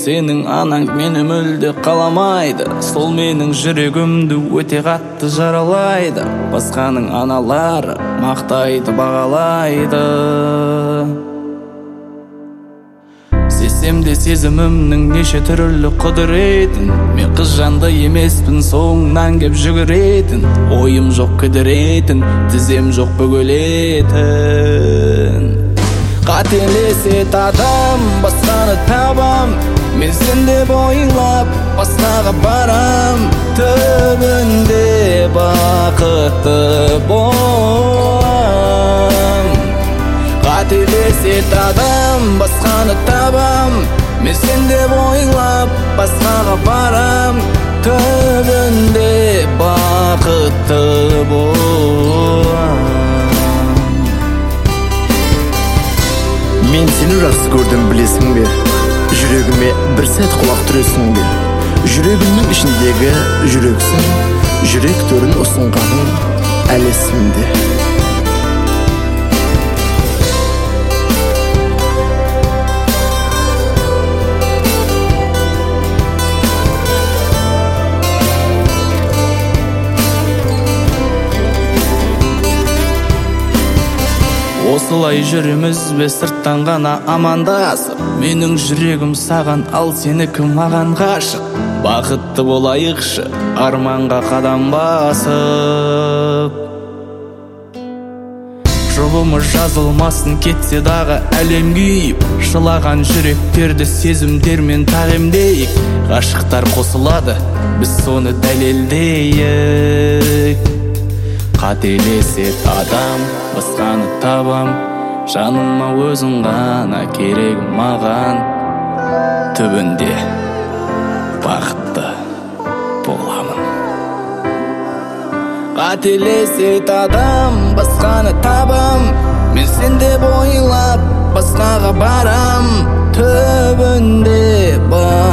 сенің анаң мені мүлде қаламайды. Сол менің жүрегімді өте қатты жаралайды. Басқаның аналары мақтайды, бағалайды. Сезсем де сезімімнің неше түрлі құдіретін. Мен қыз жанды емеспін, соңынан кеп жүгіретін. Ойым жоқ кідіретін, тізем жоқ бөгелетін. Қателесет адам, басқаны табам. Мен сенде бойлап, басқаға барам. Түбінде бақытты болам. Қателесет адам, басқаны табам. Мен сенде бойлап, басқаға барам. Түбінде бақытты болам. Мен сені жақсы көрдім, білесің бе? Жүрегіме бір сәт құлақ түресің бе? Жүрегімнің ішіндегі жүрексің. Жүрек төрін ұсынғаның әлі есімде. Осылай жүреміз бе сырттан ғана амандасып? Менің жүрегім саған, ал сенікі маған ғашық. Бақытты болайықшы, арманға қадам басып. Жолымыз жазылмасын кетсе дағы әлем күйіп. Жылаған жүректерді сезімдермен тағемдейік. Ғашықтар қосылады, біз соны дәлелдейік. Қателесет адам, басқаны табам. Жаныма өзің ғана керек маған. Түбінде бақытты боламын. Қателесет адам, басқаны табам. Мен сенде бойлап, басқаға барам. Түбінде